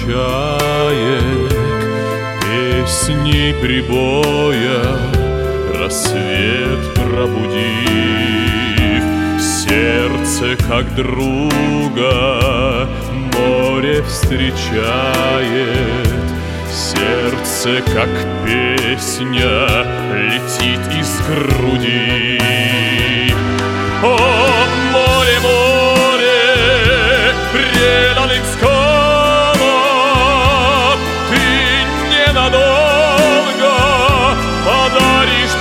чаек, песней прибоя, рассвет пробудив. Сердце, как друга, море встречает. Сердце, как песня, летит из груди. О, море, море, преданным скалам, ты ненадолго подаришь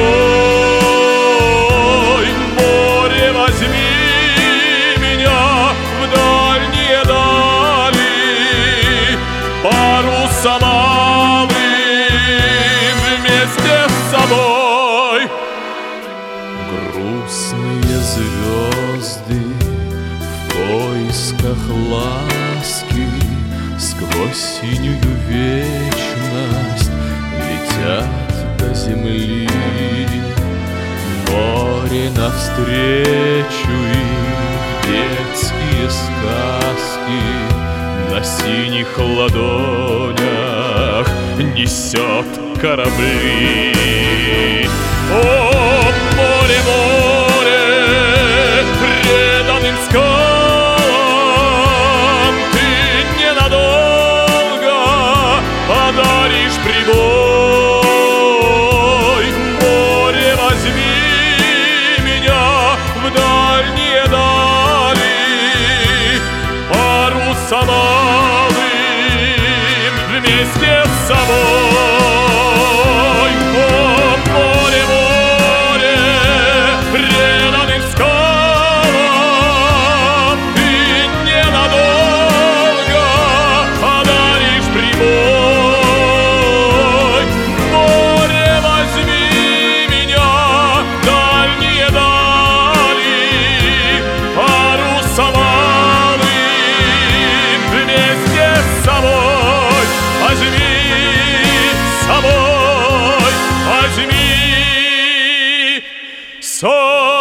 прибой. Море, возьми меня в дальние дали, паруса малым вместе с собой. Грустные звезды в поисках ласки сквозь синюю вечность летят до земли. Море навстречу им детские сказки на синих ладонях несет корабли. О, море, море, преданным скалам, ты ненадолго подаришь прибой. Море, возьми меня в дальние дали, паруса малым вместе с собой. Возьми с собой.